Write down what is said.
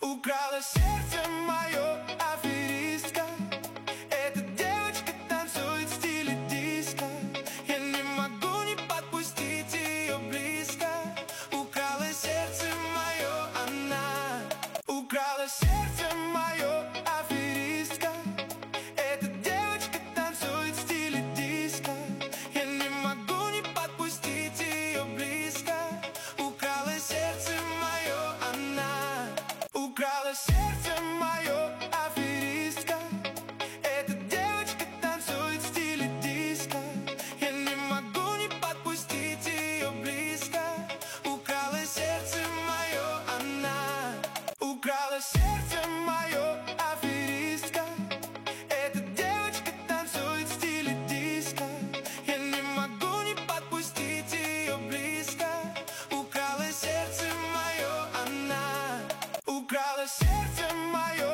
Украла сердце мое, аферистка. Эта девочка танцует в стиле диско. Я не могу не подпустить ее близко. Украла сердце мое, она. Украла сердце мое, аферистка. Эта девочка танцует в стиле диско. Я не могу не подпустить ее близко. Украла сердце мое, она. Украла сердце мое, аферистка. Эта девочка танцует в стиле диско. Я не могу не подпустить ее близко. Украла сердце мое, она. Украла сердце мое, аферистка. Эта девочка танцует в стиле диско. Я не могу не подпустить ее близко. Украла сердце мое, она. Украла сердце мое.